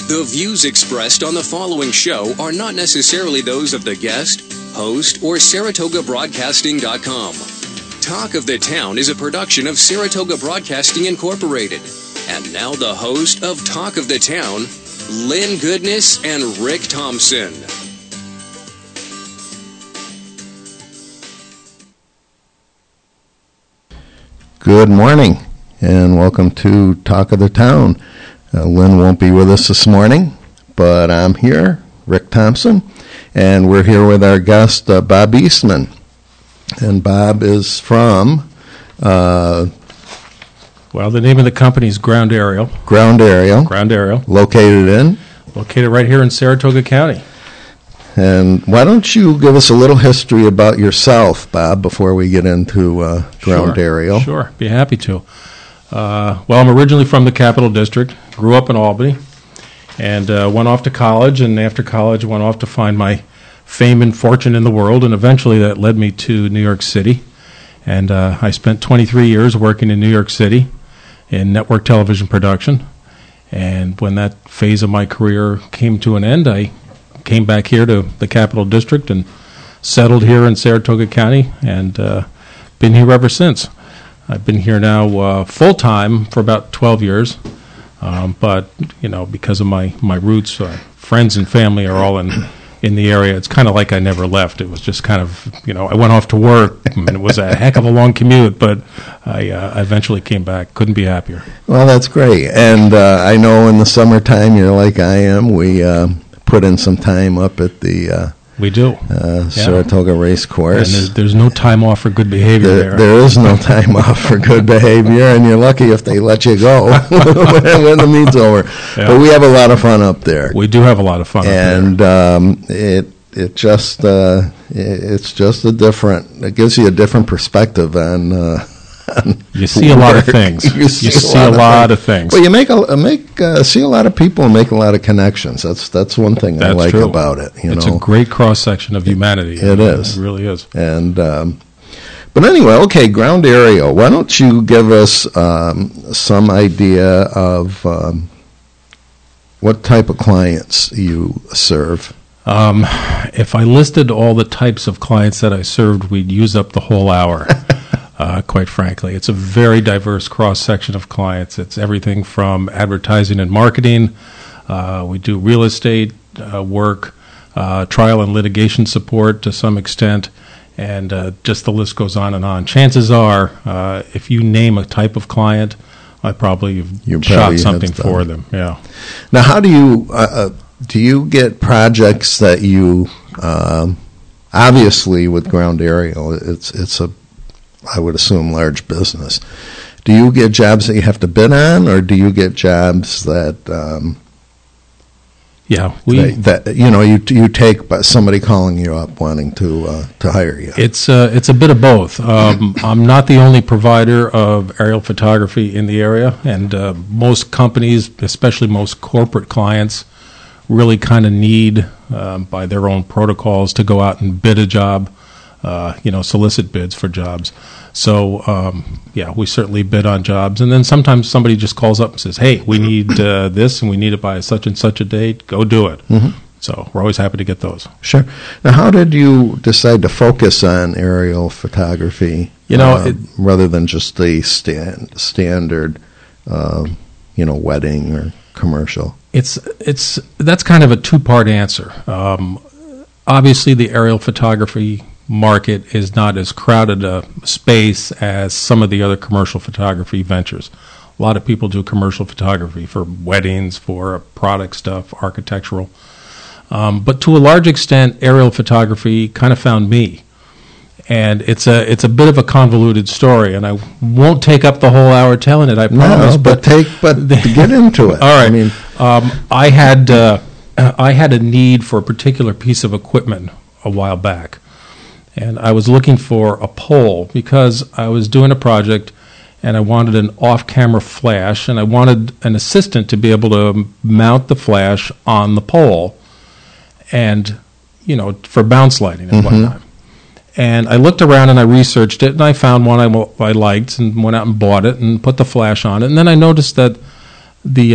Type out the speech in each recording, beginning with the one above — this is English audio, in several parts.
The views expressed on the following show are not necessarily those of the guest, host, or SaratogaBroadcasting.com. Talk of the Town is a production of Saratoga Broadcasting Incorporated. And now the host of Talk of the Town, Lynn Goodness and Rick Thompson. Good morning, and welcome to Talk of the Town. Lynn won't be with us this morning, but I'm here, Rick Thompson, and we're here with our guest, Bob Eastman. And Bob is from... the name of the company is Ground Aerial. Ground Aerial. Located right here in Saratoga County. And why don't you give us a little history about yourself, Bob, before we get into Ground Aerial? Sure, be happy to. I'm originally from the Capital District, grew up in Albany, and went off to college, and after college went off to find my fame and fortune in the world, and eventually that led me to New York City. And I spent 23 years working in New York City in network television production. And when that phase of my career came to an end, I came back here to the Capital District and settled here in Saratoga County, and been here ever since. I've been here now full-time for about 12 years, but, because of my roots, friends and family are all in the area. It's kind of like I never left. It was just kind of, I went off to work, and it was a heck of a long commute, but I eventually came back. Couldn't be happier. Well, that's great. And I know in the summertime, you're like I am. We put in some time up at the... We do. Saratoga Race Course. And there's no time off for good behavior there. There is no time off for good behavior, and you're lucky if they let you go when the meet's over. Yeah. But we have a lot of fun up there. We do have a lot of fun up there. And it's just a different, it gives you a different perspective on you see a lot of things. You see a lot of things. Well, you see a lot of people and make a lot of connections. That's one thing I like about it. It's a great cross section of humanity. It is. It really is. And but anyway, okay, Ground Aerial. Why don't you give us some idea of what type of clients you serve? If I listed all the types of clients that I served, we'd use up the whole hour. Quite frankly, it's a very diverse cross-section of clients. It's everything from advertising and marketing. We do real estate work, trial and litigation support to some extent, and just the list goes on and on. Chances are, if you name a type of client, I probably shot something for them. Yeah. Now, how do you get projects that you obviously with Ground Aerial, it's a, I would assume, large business. Do you get jobs that you have to bid on, or do you get jobs that you take by somebody calling you up wanting to hire you? It's a bit of both. I'm not the only provider of aerial photography in the area, and most companies, especially most corporate clients, really kind of need, by their own protocols, to go out and bid a job. Solicit bids for jobs. So, we certainly bid on jobs. And then sometimes somebody just calls up and says, hey, we need this, and we need it by such and such a date. Go do it. Mm-hmm. So we're always happy to get those. Sure. Now, how did you decide to focus on aerial photography, rather than just the standard, wedding or commercial? That's kind of a two-part answer. Obviously, the aerial photography market is not as crowded a space as some of the other commercial photography ventures. A lot of people do commercial photography for weddings, for product stuff, architectural. But to a large extent, aerial photography kind of found me. And it's a bit of a convoluted story, and I won't take up the whole hour telling it, I promise. No, but get into it. All right. I had a need for a particular piece of equipment a while back. And I was looking for a pole because I was doing a project and I wanted an off-camera flash, and I wanted an assistant to be able to mount the flash on the pole and, for bounce lighting and whatnot. And I looked around and I researched it, and I found one I liked and went out and bought it and put the flash on it. And then I noticed that the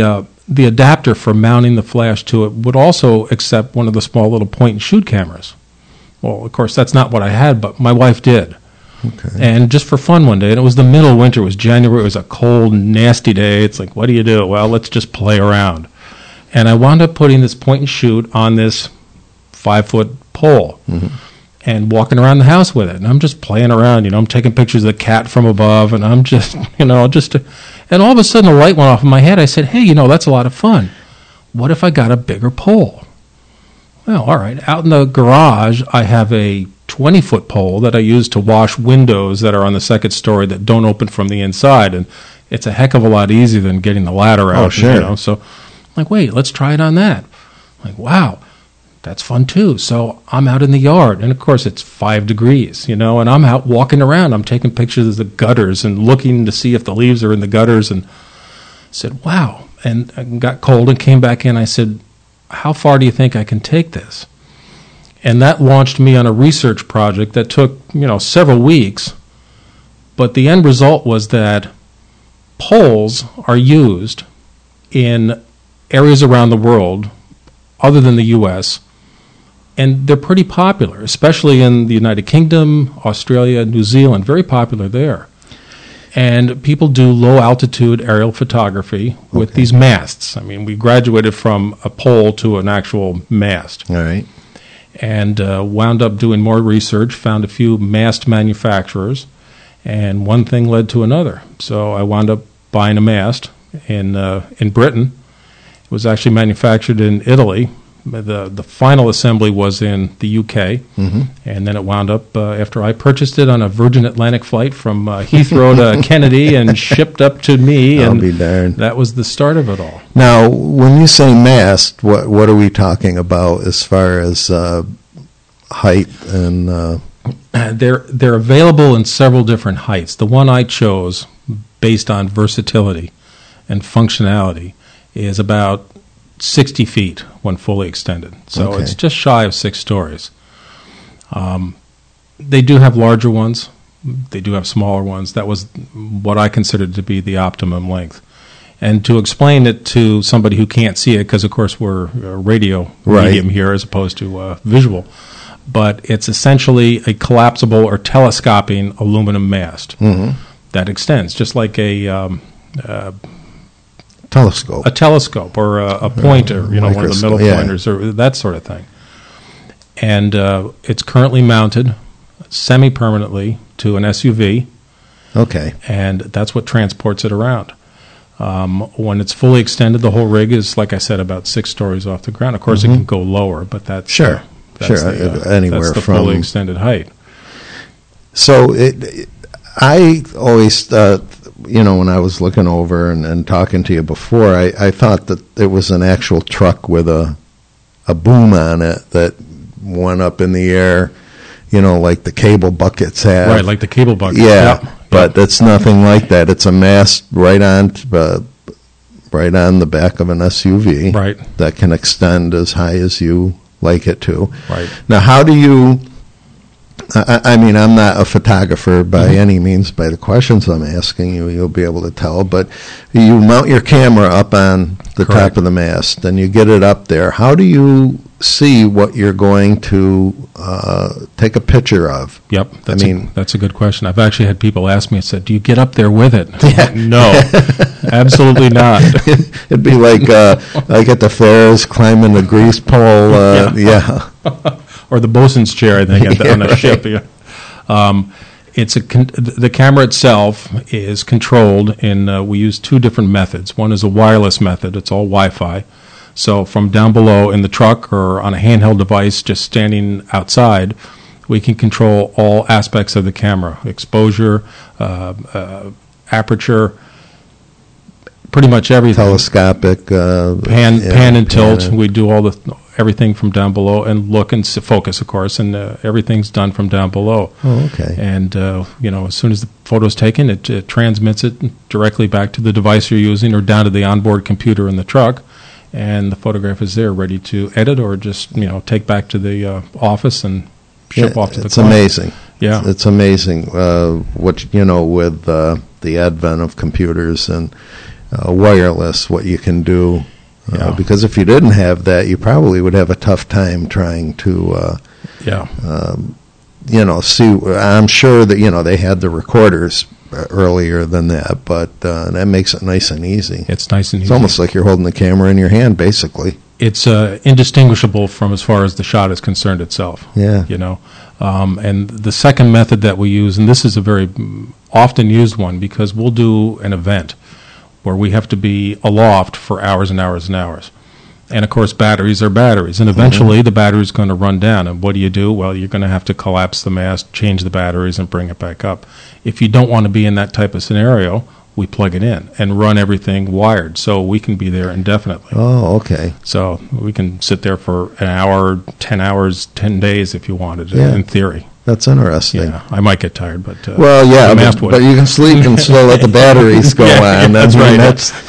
the adapter for mounting the flash to it would also accept one of the small little point-and-shoot cameras. Well, of course, that's not what I had, but my wife did. Okay. And just for fun one day, and it was the middle of winter, it was January, it was a cold, nasty day. It's like, what do you do? Well, let's just play around. And I wound up putting this point-and-shoot on this 5-foot pole and walking around the house with it. And I'm just playing around, I'm taking pictures of the cat from above, and I'm just, and all of a sudden a light went off in my head. I said, hey, that's a lot of fun. What if I got a bigger pole? Well, all right. Out in the garage, I have a 20-foot pole that I use to wash windows that are on the second story that don't open from the inside. And it's a heck of a lot easier than getting the ladder out. Oh, sure. And, so I'm like, wait, let's try it on that. I'm like, wow, that's fun too. So I'm out in the yard. And, of course, it's 5 degrees, and I'm out walking around. I'm taking pictures of the gutters and looking to see if the leaves are in the gutters. And I said, wow. And I got cold and came back in. I said, how far do you think I can take this? And that launched me on a research project that took, several weeks. But the end result was that poles are used in areas around the world other than the U.S., and they're pretty popular, especially in the United Kingdom, Australia, New Zealand, very popular there. And people do low-altitude aerial photography with these masts. I mean, we graduated from a pole to an actual mast. All right. And wound up doing more research, found a few mast manufacturers, and one thing led to another. So I wound up buying a mast in Britain. It was actually manufactured in Italy. The final assembly was in the UK, and then it wound up, after I purchased it on a Virgin Atlantic flight from Heathrow to Kennedy and shipped up to me, I'll and be darned. That was the start of it all. Now, when you say mast, what are we talking about as far as height and... They're available in several different heights. The one I chose, based on versatility and functionality, is about 60 feet when fully extended. So it's just shy of 6 stories. They do have larger ones. They do have smaller ones. That was what I considered to be the optimum length. And to explain it to somebody who can't see it, because, of course, we're a radio medium here as opposed to visual, but it's essentially a collapsible or telescoping aluminum mast that extends, just like a telescope or a pointer, one of the middle pointers or that sort of thing. And it's currently mounted semi-permanently to an SUV. Okay. And that's what transports it around. When it's fully extended, the whole rig is, like I said, about 6 stories off the ground. Of course, it can go lower, but that's anywhere that's the from fully extended height. So I always thought, when I was looking over and talking to you before, I thought that it was an actual truck with a boom on it that went up in the air, like the cable buckets have. Right, like the cable buckets. Yeah, yep. But it's nothing like that. It's a mast right on the back of an SUV. Right. That can extend as high as you like it to. Right. Now, how do you... I mean, I'm not a photographer by any means. By the questions I'm asking you, you'll be able to tell. But you mount your camera up on the top of the mast, and you get it up there. How do you see what you're going to take a picture of? Yep, that's a good question. I've actually had people ask me, I said, do you get up there with it? Yeah. No, absolutely not. It'd be like at the fairs climbing the grease pole. Yeah. Or the bosun's chair, I think, on a ship. Yeah. The camera itself is controlled we use 2 different methods. One is a wireless method. It's all Wi-Fi. So from down below in the truck or on a handheld device just standing outside, we can control all aspects of the camera: exposure, aperture, pretty much everything. Telescopic. Pan and tilt. We do everything from down below and look and focus, of course, and everything's done from down below. Oh, okay. And, as soon as the photo's taken, it transmits it directly back to the device you're using or down to the onboard computer in the truck, and the photograph is there ready to edit or just, take back to the office and ship off to the client. It's amazing. Yeah. It's amazing with the advent of computers and wireless, what you can do Yeah. Because if you didn't have that, you probably would have a tough time trying to, see. I'm sure that, they had the recorders earlier than that, but that makes it nice and easy. It's nice and easy. It's almost like you're holding the camera in your hand, basically. It's indistinguishable from as far as the shot is concerned itself. Yeah. And the second method that we use, and this is a very often used one, because we'll do an event where we have to be aloft for hours and hours and hours. And, of course, batteries are batteries. And eventually the battery is going to run down. And what do? Well, you're going to have to collapse the mast, change the batteries, and bring it back up. If you don't want to be in that type of scenario, we plug it in and run everything wired so we can be there indefinitely. Oh, okay. So we can sit there for an hour, 10 hours, 10 days if you wanted, in theory. That's interesting. Yeah, I might get tired, but but you can sleep and still let the batteries go on. That's right.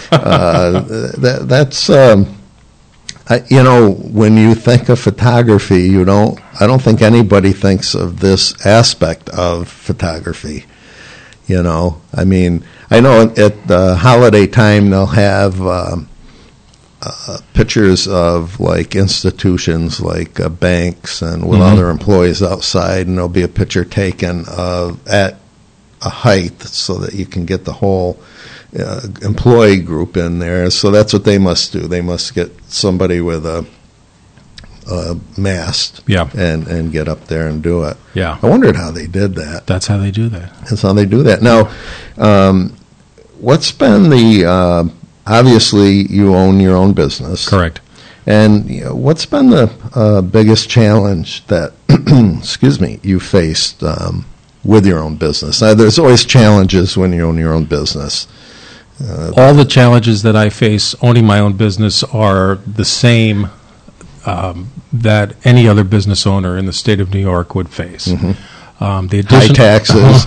That's when you think of photography, I don't think anybody thinks of this aspect of photography. I mean, I know at the holiday time they'll have pictures of like institutions like banks and with other employees outside, and there'll be a picture taken at a height so that you can get the whole employee group in there. So that's what they must do. They must get somebody with a mast and get up there and do it. Yeah. I wondered how they did that. That's how they do that. That's how they do that. Now, what's been the obviously you own your own business. Correct. And what's been the biggest challenge that you faced with your own business? Now, there's always challenges when you own your own business. All the challenges that I face owning my own business are the same that any other business owner in the state of New York would face. The high taxes.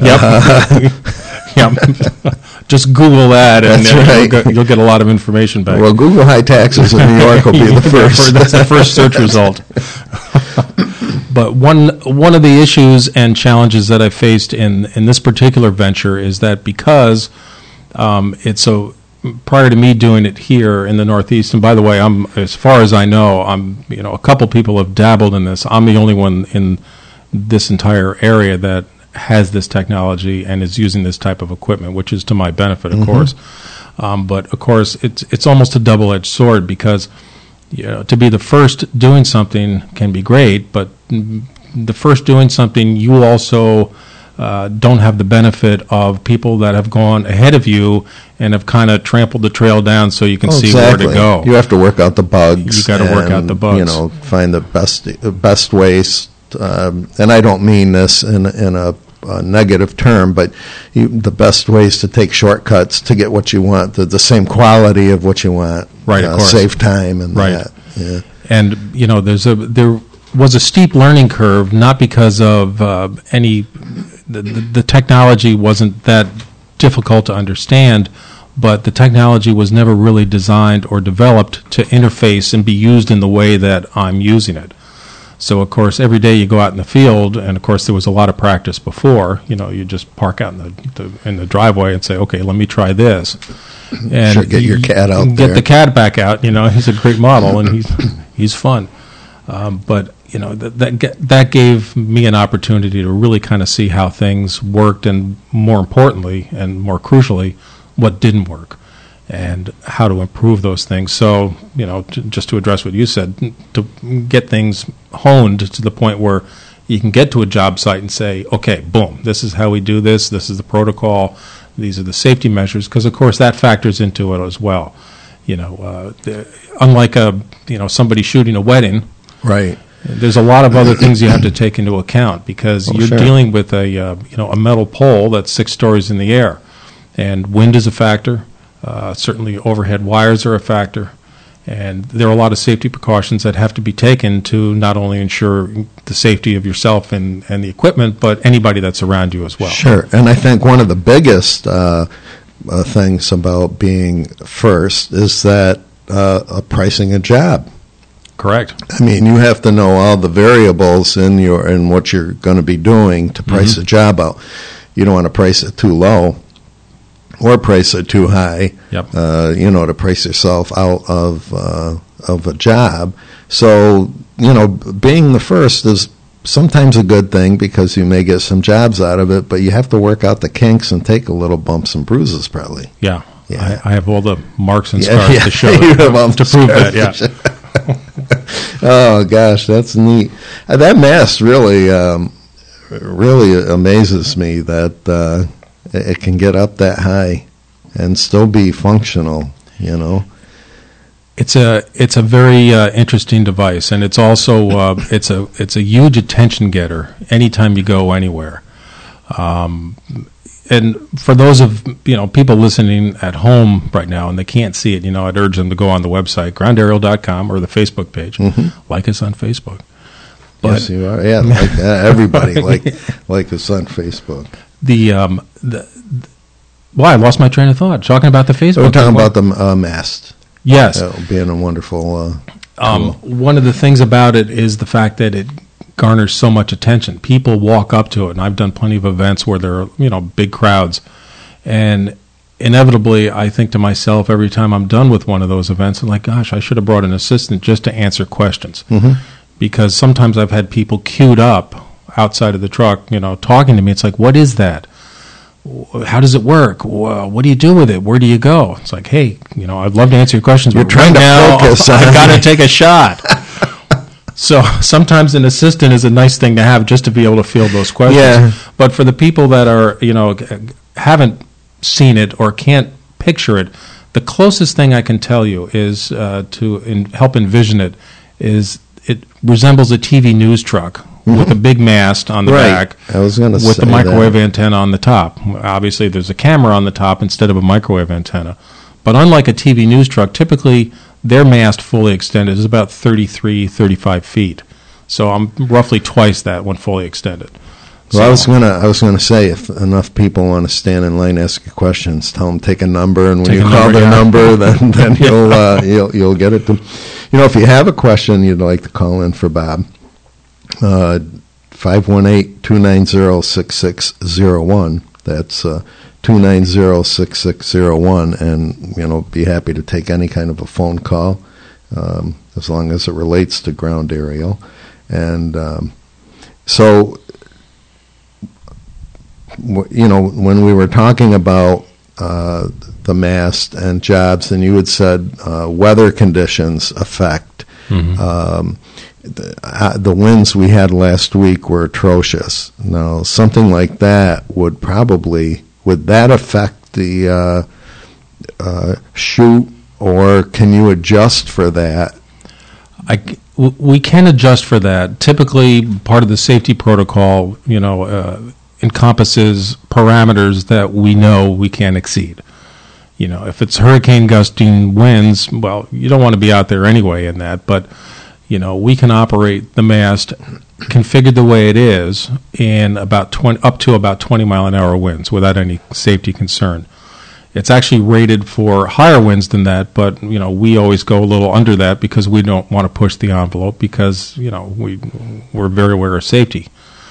Yep. Just Google that, and you'll get a lot of information back. Well, Google high taxes in New York will be the first. That's the first search result. But one of the issues and challenges that I faced in this particular venture is that because it's so. Prior to me doing it here in the Northeast, and by the way, as far as I know, a couple people have dabbled in this. I'm the only one in this entire area that has this technology and is using this type of equipment, which is to my benefit, of course. But of course, it's almost a double-edged sword because to be the first doing something can be great, but the first doing something, you also don't have the benefit of people that have gone ahead of you and have kind of trampled the trail down so you can see where to go. You have to work out the bugs. You got to work out the bugs. Find the best ways. And I don't mean this in a negative term, but the best ways to take shortcuts to get what you want, the same quality of what you want. Right, of course. Save time and that. Yeah. And there was a steep learning curve, not because of the technology wasn't that difficult to understand, but the technology was never really designed or developed to interface and be used in the way that I'm using it. So, of course, every day you go out in the field, and, of course, there was a lot of practice before. You just park out in the driveway and say, okay, let me try this. And sure, get your cat out there. Get the cat back out. He's a great model, and he's fun. But that gave me an opportunity to really kind of see how things worked, and more importantly, and more crucially, what didn't work, and how to improve those things. So, just to address what you said, to get things honed to the point where you can get to a job site and say, okay, boom, this is how we do this. This is the protocol. These are the safety measures, because of course that factors into it as well. Unlike somebody shooting a wedding. Right. There's a lot of other things you have to take into account because you're dealing with a metal pole that's 6 stories in the air, and wind is a factor. Certainly, overhead wires are a factor, and there are a lot of safety precautions that have to be taken to not only ensure the safety of yourself and the equipment, but anybody that's around you as well. Sure, and I think one of the biggest things about being first is that pricing a job. Correct. I mean, you have to know all the variables in what you're going to be doing to price a job out. You don't want to price it too low, or price it too high. Yep. To price yourself out of a job. So being the first is sometimes a good thing because you may get some jobs out of it, but you have to work out the kinks and take a little bumps and bruises probably. Yeah. Yeah. I have all the marks and scars to show you have all to prove that. Yeah. Oh gosh, that's neat. That mast really amazes me that it can get up that high and still be functional. It's a very interesting device, and it's also it's a huge attention getter anytime you go anywhere. And for those of people listening at home right now and they can't see it, I'd urge them to go on the website groundaerial.com or the Facebook page. Mm-hmm. Like us on Facebook. But, yes, you are. Yeah, everybody like us on Facebook. Well, I lost my train of thought. Talking about the Facebook. We're talking about the mast. Yes, being a wonderful. Tool. One of the things about it is the fact that it garners so much attention. People walk up to it, and I've done plenty of events where there are big crowds, and inevitably I think to myself every time I'm done with one of those events, I'm like, gosh, I should have brought an assistant just to answer questions, because sometimes I've had people queued up outside of the truck, talking to me. It's like, what is that? How does it work? What do you do with it? Where do you go? It's like, hey, I'd love to answer your questions. You're trying to focus. I've got to take a shot. So sometimes an assistant is a nice thing to have just to be able to field those questions. Yeah. But for the people that are, haven't seen it or can't picture it, the closest thing I can tell you is help envision it is it resembles a TV news truck with a big mast on the back. I was going to say with the microwave antenna on the top. Obviously, there's a camera on the top instead of a microwave antenna. But unlike a TV news truck, typically their mast fully extended is about 33, 35 feet. So I'm roughly twice that when fully extended. Well, I was gonna say, if enough people want to stand in line, ask you questions, tell them take a number, and when you call their number, then you'll get it. If you have a question you'd like to call in for Bob, 518-290-6601. That's 290-6601, and be happy to take any kind of a phone call, as long as it relates to ground aerial. And so, when we were talking about the mast and jobs, and you had said weather conditions affect. The winds we had last week were atrocious. Now, something like that would that affect the chute, or can you adjust for that? We can adjust for that. Typically, part of the safety protocol, encompasses parameters that we know we can't exceed. If it's hurricane gusting winds, well, you don't want to be out there anyway in that, but we can operate the mast configured the way it is in up to about 20 mile an hour winds without any safety concern. It's actually rated for higher winds than that, but we always go a little under that because we don't want to push the envelope because we're very aware of safety.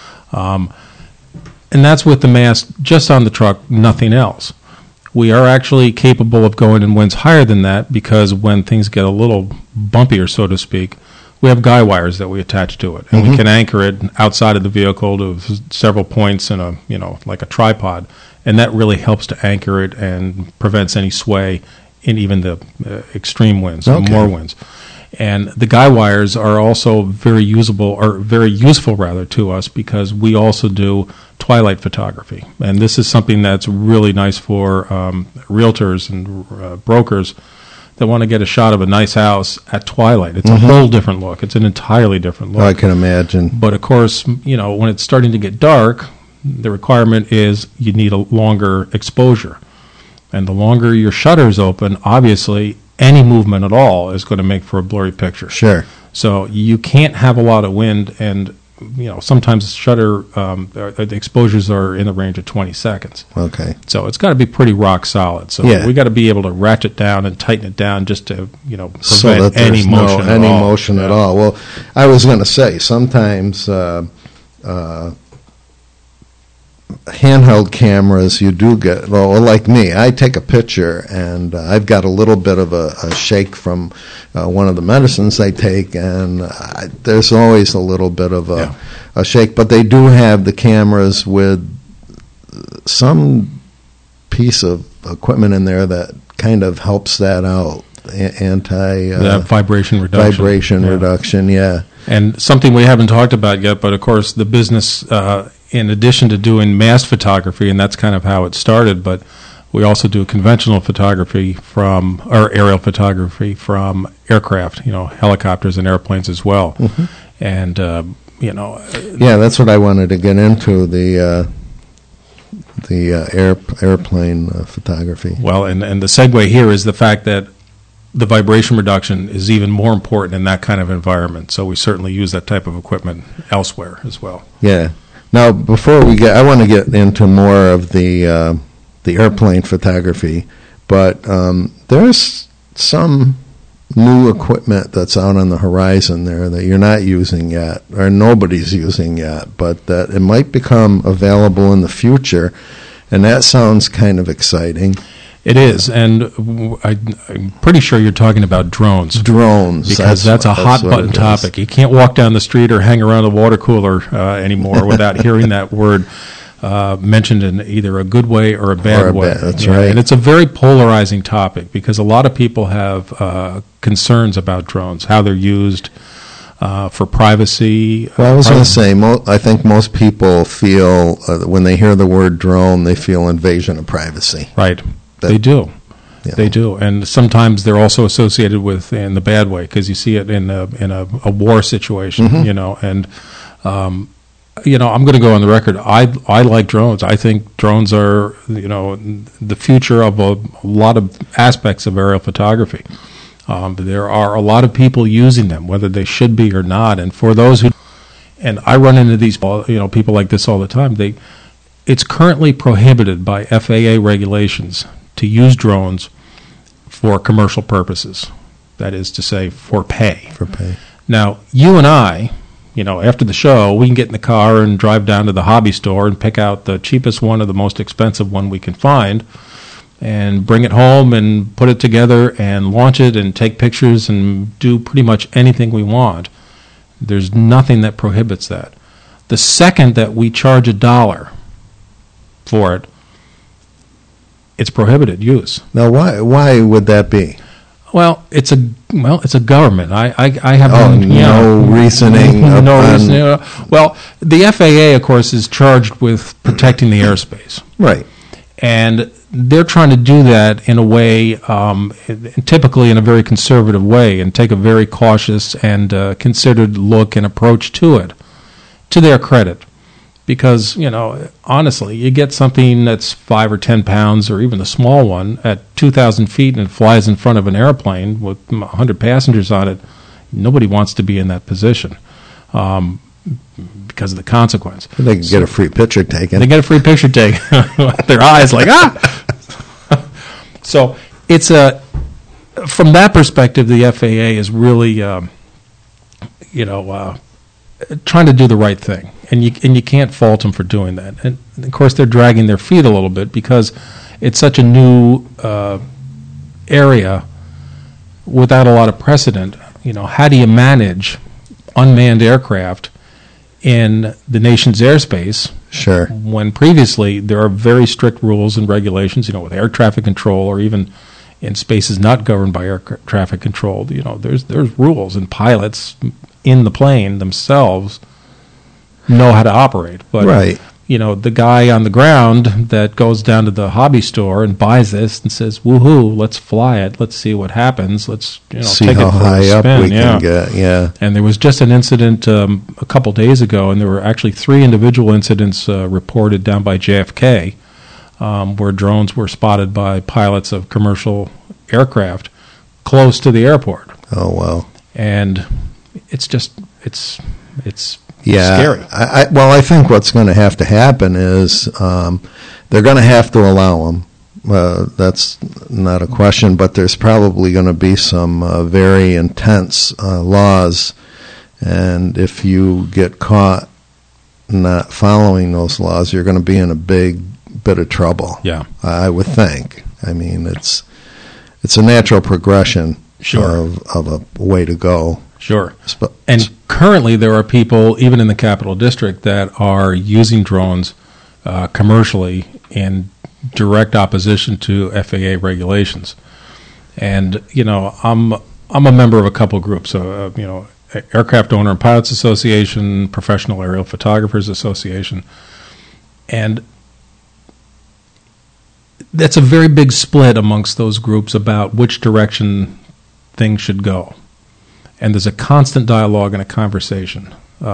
And that's with the mast just on the truck, nothing else. We are actually capable of going in winds higher than that because when things get a little bumpier, so to speak, we have guy wires that we attach to it, and we can anchor it outside of the vehicle to several points in a like a tripod, and that really helps to anchor it and prevents any sway in even the extreme winds, more winds. And the guy wires are also very useful to us because we also do twilight photography, and this is something that's really nice for realtors and brokers that want to get a shot of a nice house at twilight. It's a whole different look. It's an entirely different look. I can imagine. But of course, when it's starting to get dark, the requirement is you need a longer exposure. And the longer your shutter's open, obviously, any movement at all is going to make for a blurry picture. Sure. So you can't have a lot of wind, and sometimes shutter the exposures are in the range of 20 seconds. Okay. So it's got to be pretty rock solid. So we got to be able to ratchet down and tighten it down just to prevent any motion at all. Well, I was going to say sometimes handheld cameras, you do get, well, like me, I take a picture, and I've got a little bit of a shake from one of the medicines I take, and there's always a little bit of a shake. But they do have the cameras with some piece of equipment in there that kind of helps that out. That vibration reduction. Reduction, yeah. And something we haven't talked about yet, but of course the business, in addition to doing mass photography, and that's kind of how it started, but we also do conventional photography or aerial photography from aircraft, helicopters and airplanes as well. Mm-hmm. And, yeah, that's what I wanted to get into, the airplane photography. Well, and the segue here is the fact that the vibration reduction is even more important in that kind of environment. So we certainly use that type of equipment elsewhere as well. Yeah. Now, before I want to get into more of the airplane photography, but there's some new equipment that's out on the horizon there that you're not using yet, or nobody's using yet, but that it might become available in the future, and that sounds kind of exciting. It is, and I'm pretty sure you're talking about drones. Drones. Because that's a hot-button topic. You can't walk down the street or hang around a water cooler anymore without hearing that word mentioned in either a good way or a bad way. That's right. And it's a very polarizing topic because a lot of people have concerns about drones, how they're used for privacy. Well, I was going to say, I think most people feel, when they hear the word drone, they feel invasion of privacy. Right. They do. Yeah. They do. And sometimes they're also associated with, in the bad way, because you see it in a war situation, mm-hmm. And, I'm going to go on the record. I like drones. I think drones are, the future of a lot of aspects of aerial photography. There are a lot of people using them, whether they should be or not. And for those who, and I run into these, people like this all the time, it's currently prohibited by FAA regulations to use drones for commercial purposes. That is to say, for pay. For pay. Now, you and I, after the show, we can get in the car and drive down to the hobby store and pick out the cheapest one or the most expensive one we can find and bring it home and put it together and launch it and take pictures and do pretty much anything we want. There's nothing that prohibits that. The second that we charge $1 for it, it's prohibited use. Now, why would that be? Well, it's a government. I have no reasoning. No reasoning. Well, the FAA, of course, is charged with protecting the airspace. Right. And they're trying to do that in a way, typically in a very conservative way, and take a very cautious and considered look and approach to it, to their credit. Because, honestly, you get something that's 5 or 10 pounds, or even a small one, at 2,000 feet and it flies in front of an airplane with 100 passengers on it. Nobody wants to be in that position because of the consequence. They can get a free picture taken. They get a free picture taken. Their eyes like, ah! So it's from that perspective, the FAA is really, trying to do the right thing. And you can't fault them for doing that. And, of course, they're dragging their feet a little bit because it's such a new area without a lot of precedent. How do you manage unmanned aircraft in the nation's airspace? Sure. When previously there are very strict rules and regulations, with air traffic control, or even in spaces not governed by air traffic control. There's rules, and pilots in the plane themselves know how to operate. But, right. The guy on the ground that goes down to the hobby store and buys this and says, woohoo, let's fly it. Let's see what happens. Let's see take how it for high a up spin. we can get. Yeah. And there was just an incident a couple days ago, and there were actually 3 individual incidents reported down by JFK where drones were spotted by pilots of commercial aircraft close to the airport. Oh, wow. And it's yeah, scary. I think what's going to happen is they're going to have to allow them. That's not a question, but there's probably going to be some very intense laws, and if you get caught not following those laws, you're going to be in a big bit of trouble. Yeah. I would think. I mean, it's a natural progression of a way to go. Sure. And currently there are people, even in the Capital District, that are using drones commercially in direct opposition to FAA regulations. And, I'm a member of a couple groups, Aircraft Owner and Pilots Association, Professional Aerial Photographers Association. And that's a very big split amongst those groups about which direction things should go. And there's a constant dialogue and a conversation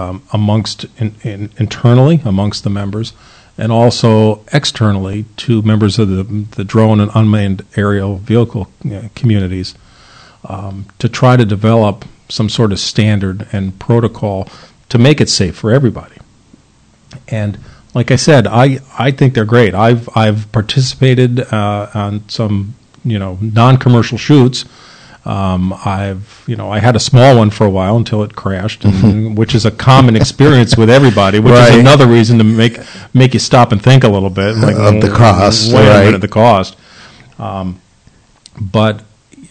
internally amongst the members, and also externally to members of the drone and unmanned aerial vehicle communities to try to develop some sort of standard and protocol to make it safe for everybody. And like I said, I think they're great. I've participated on some non-commercial shoots. I had a small one for a while until it crashed, which is a common experience with everybody, which is another reason to make you stop and think a little bit. Like, of the cost. Wait a minute, the cost. But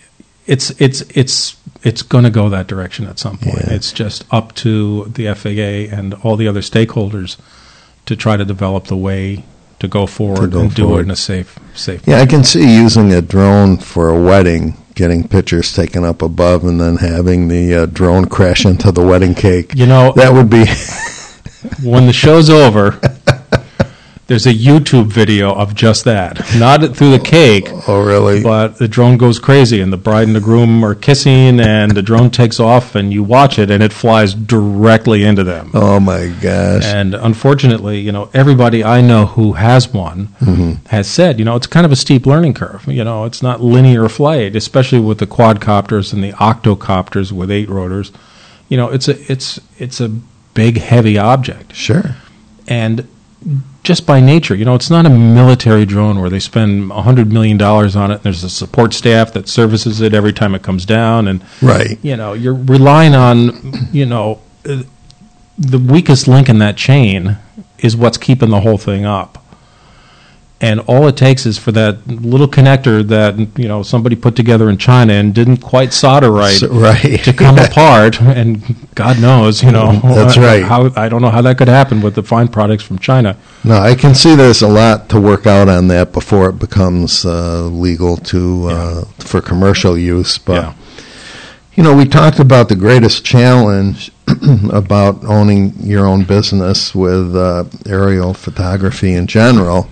it's going to go that direction at some point. Yeah. It's just up to the FAA and all the other stakeholders to try to develop the way to go forward and do it in a safe way. Yeah, I can see using a drone for a wedding, getting pictures taken up above, and then having the drone crash into the wedding cake. That would be... When the show's over, there's a YouTube video of just that. Not through the cake. Oh, really? But the drone goes crazy, and the bride and the groom are kissing, and the drone takes off, and you watch it, and it flies directly into them. Oh, my gosh. And unfortunately, everybody I know who has one has said, it's kind of a steep learning curve. It's not linear flight, especially with the quadcopters and the octocopters with 8 rotors. It's a big, heavy object. Sure. And just by nature, it's not a military drone where they spend $100 million on it, and there's a support staff that services it every time it comes down. And, you're relying on, the weakest link in that chain is what's keeping the whole thing up. And all it takes is for that little connector that, somebody put together in China and didn't quite solder right. To come apart. And God knows, That's right. I don't know how that could happen with the fine products from China. No, I can see there's a lot to work out on that before it becomes legal for commercial use. But, we talked about the greatest challenge about owning your own business with aerial photography in general.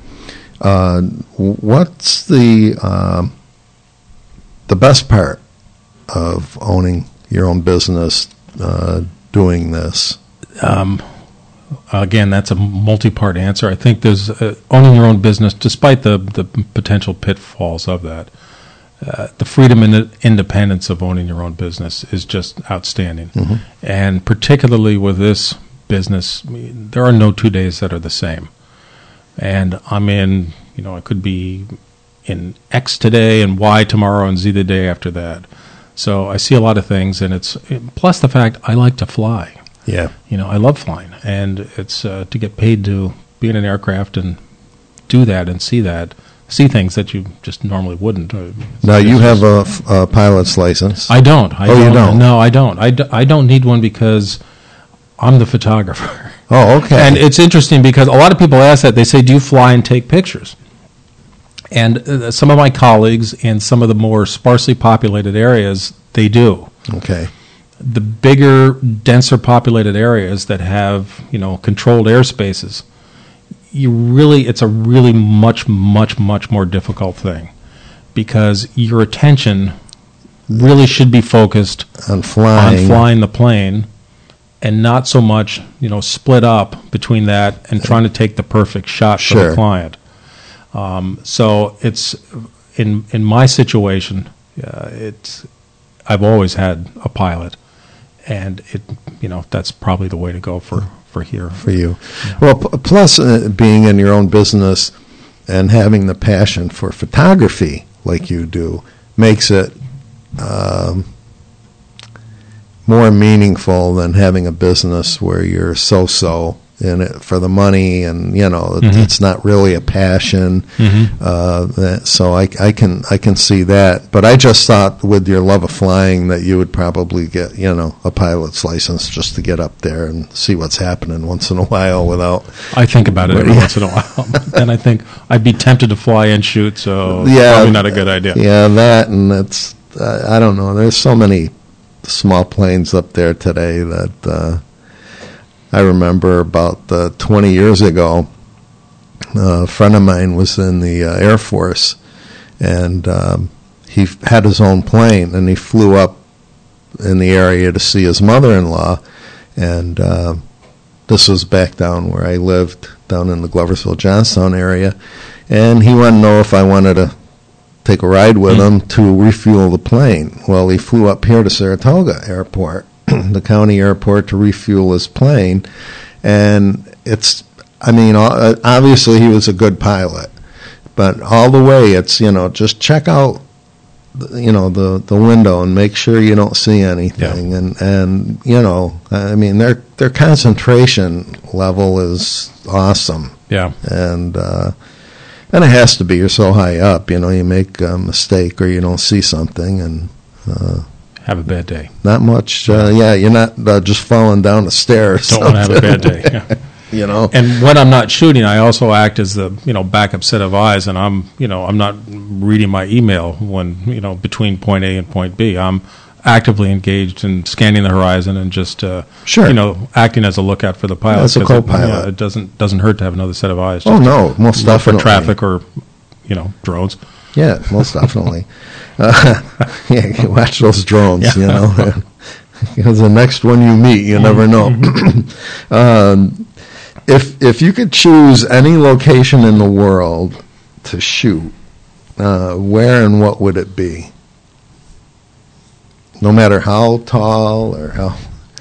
What's the best part of owning your own business, doing this? Again, that's a multi-part answer. I think there's owning your own business, despite the potential pitfalls of that. The freedom and independence of owning your own business is just outstanding. And particularly with this business, there are no 2 days that are the same. And I'm in, I could be in X today and Y tomorrow and Z the day after that. So I see a lot of things, and plus the fact I like to fly. Yeah. I love flying, and it's to get paid to be in an aircraft and do that and see things that you just normally wouldn't. Now, you have a pilot's license. I don't. You don't? No, I don't. I don't need one because I'm the photographer. Oh, okay. And it's interesting because a lot of people ask that. They say, do you fly and take pictures? And some of my colleagues in some of the more sparsely populated areas, they do. Okay. The bigger, denser populated areas that have, controlled airspaces, it's a really much, much, much more difficult thing because your attention really should be focused on flying the plane, and not so much, split up between that and trying to take the perfect shot for the client. So it's in my situation, I've always had a pilot, and that's probably the way to go for here. For you. Yeah. Well, plus being in your own business and having the passion for photography like you do makes it more meaningful than having a business where you're so-so in it for the money, and it's not really a passion. So I can see that. But I just thought, with your love of flying, that you would probably get a pilot's license just to get up there and see what's happening once in a while without. I think about it every once in a while, and I think I'd be tempted to fly and shoot. So it's probably not a good idea. Yeah, that, and it's I don't know. There's so many small planes up there today that. I remember about 20 years ago, a friend of mine was in the Air Force, and he had his own plane, and he flew up in the area to see his mother-in-law, and this was back down where I lived, down in the Gloversville, Johnstown area, and he wanted to know if I wanted to take a ride with him to refuel the plane. Well, he flew up here to Saratoga Airport, the county airport, to refuel his plane, and obviously he was a good pilot, but all the way it's just check out the window and make sure you don't see anything, and their concentration level is awesome, and it has to be. You're so high up, you make a mistake or you don't see something, and have a bad day. Not much. You're not just falling down the stairs. Don't want to have a bad day. And when I'm not shooting, I also act as the backup set of eyes, and I'm not reading my email when between point A and point B. I'm actively engaged in scanning the horizon and just acting as a lookout for the pilot. As a co-pilot, it doesn't hurt to have another set of eyes. Oh no, most definitely for traffic or drones. Yeah, most definitely. Watch those drones, because the next one you meet, you never know. If you could choose any location in the world to shoot, where and what would it be? No matter how tall or how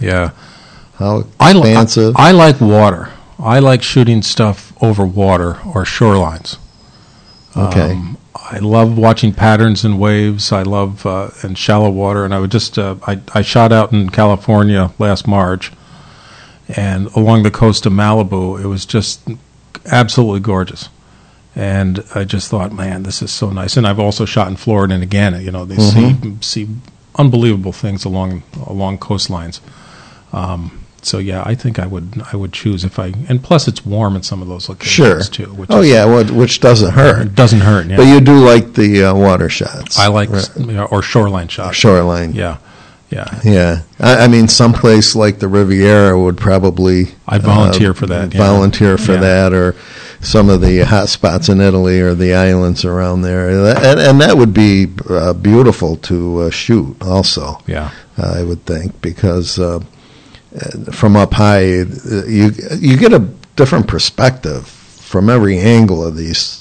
expansive. I like water. I like shooting stuff over water or shorelines. Okay. I love watching patterns in waves. I love in shallow water, and I would just I shot out in California last March, and along the coast of Malibu, it was just absolutely gorgeous. And I just thought, man, this is so nice. And I've also shot in Florida and again, they see unbelievable things along coastlines. So yeah, I think I would choose and plus it's warm in some of those locations too. Which doesn't hurt. It doesn't hurt. Yeah. But you do like the water shots. I like or shoreline shots. Shoreline. Yeah. Someplace like the Riviera would probably. I'd volunteer for that. Volunteer for that, or some of the hot spots in Italy or the islands around there, and that would be beautiful to shoot. Also, I would think, because. From up high, you get a different perspective from every angle of these,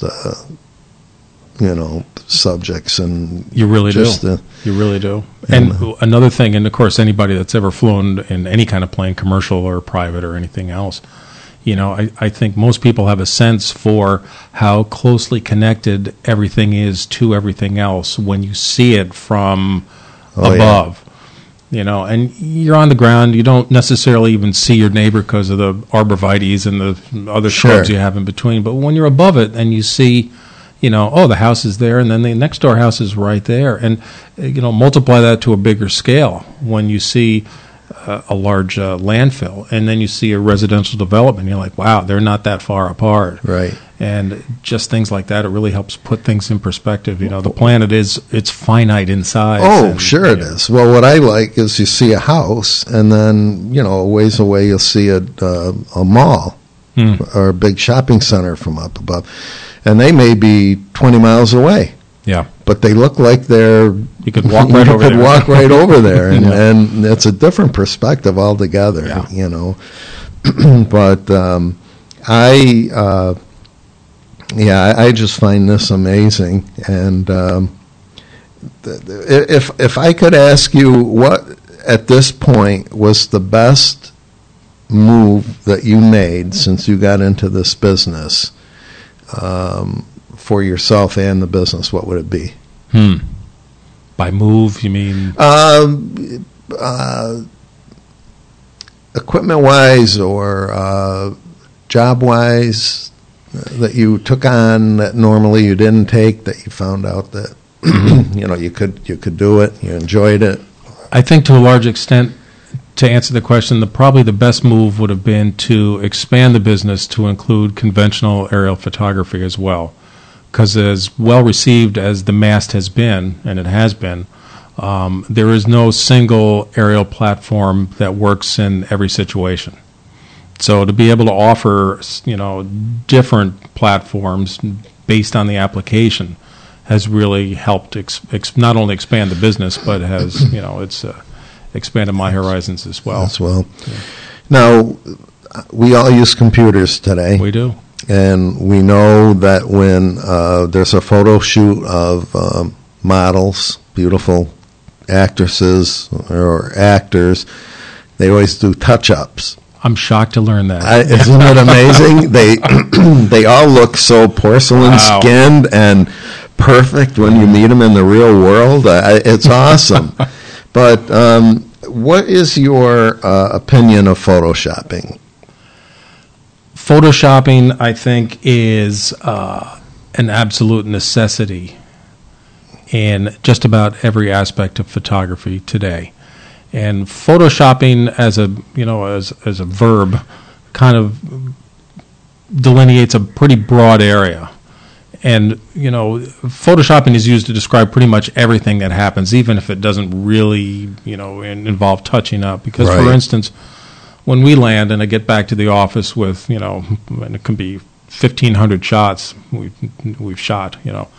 subjects, and you really do. You really do. And another thing, and of course, anybody that's ever flown in any kind of plane, commercial or private or anything else, I think most people have a sense for how closely connected everything is to everything else when you see it from above. And you're on the ground. You don't necessarily even see your neighbor because of the arborvitaes and the other shrubs you have in between. But when you're above it and you see, the house is there, and then the next door house is right there, and multiply that to a bigger scale when you see a large landfill, and then you see a residential development. You're like, wow, they're not that far apart. Right. And just things like that, it really helps put things in perspective. The planet it's finite in size. Oh, sure it is. Well, what I like is you see a house, and then, a ways away you'll see a mall or a big shopping center from up above. And they may be 20 miles away. Yeah. But they look like they're... You could walk right over there. You could walk right over there, and it's a different perspective altogether, But I just find this amazing. And if I could ask you, what at this point was the best move that you made since you got into this business, for yourself and the business, what would it be? By move, you mean? Equipment-wise, or job-wise that you took on that normally you didn't take, that you found out that you could do it, you enjoyed it? I think to a large extent, to answer the question, probably the best move would have been to expand the business to include conventional aerial photography as well. Because as well received as the mast has been, and it has been, there is no single aerial platform that works in every situation. So to be able to offer, different platforms based on the application has really helped not only expand the business, but has, it's expanded my horizons as well. Yeah. Now, we all use computers today. We do. And we know that when there's a photo shoot of models, beautiful actresses or actors, they always do touch-ups. I'm shocked to learn that. Isn't it amazing? They all look so porcelain-skinned and perfect when you meet them in the real world. It's awesome. But what is your opinion of photoshopping? Photoshopping, I think, is an absolute necessity in just about every aspect of photography today. And photoshopping as a verb kind of delineates a pretty broad area. And, photoshopping is used to describe pretty much everything that happens, even if it doesn't really, involve touching up. Because, right. For instance, when we land and I get back to the office with, and it can be 1,500 shots we've shot,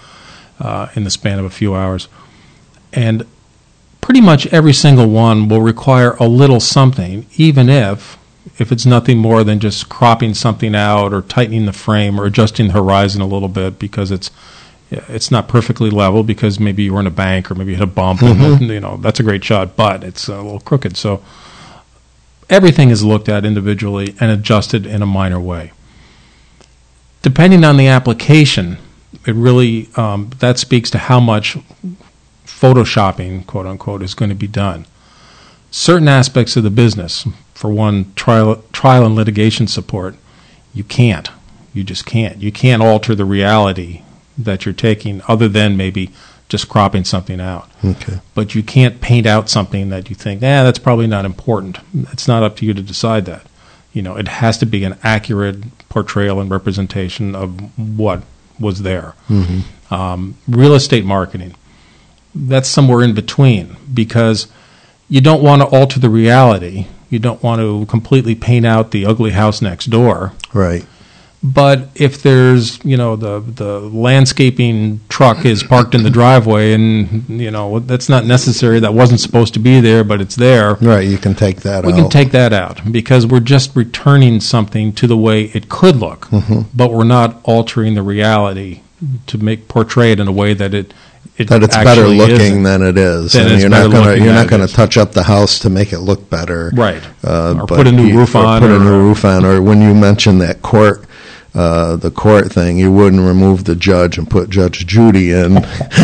in the span of a few hours. And pretty much every single one will require a little something, even if it's nothing more than just cropping something out or tightening the frame or adjusting the horizon a little bit because it's not perfectly level because maybe you were in a bank or maybe you hit a bump and that's a great shot, but it's a little crooked. So everything is looked at individually and adjusted in a minor way. Depending on the application, it really that speaks to how much photoshopping, quote unquote, is going to be done. Certain aspects of the business, for one, trial and litigation support, you can't. You just can't. You can't alter the reality that you're taking other than maybe just cropping something out. Okay. But you can't paint out something that you think, that's probably not important. It's not up to you to decide that. It has to be an accurate portrayal and representation of what was there. Mm-hmm. Real estate marketing, that's somewhere in between because you don't want to alter the reality. You don't want to completely paint out the ugly house next door. Right. But if there's, the landscaping truck is parked in the driveway and, that's not necessary, that wasn't supposed to be there, but it's there. Right, you can take that out. We can take that out because we're just returning something to the way it could look, but we're not altering the reality to portray it in a way that that it's better looking than it is. And you're not going to touch up the house to make it look better. Right. Or put a new roof on. Or when you mentioned that the court thing, you wouldn't remove the judge and put Judge Judy in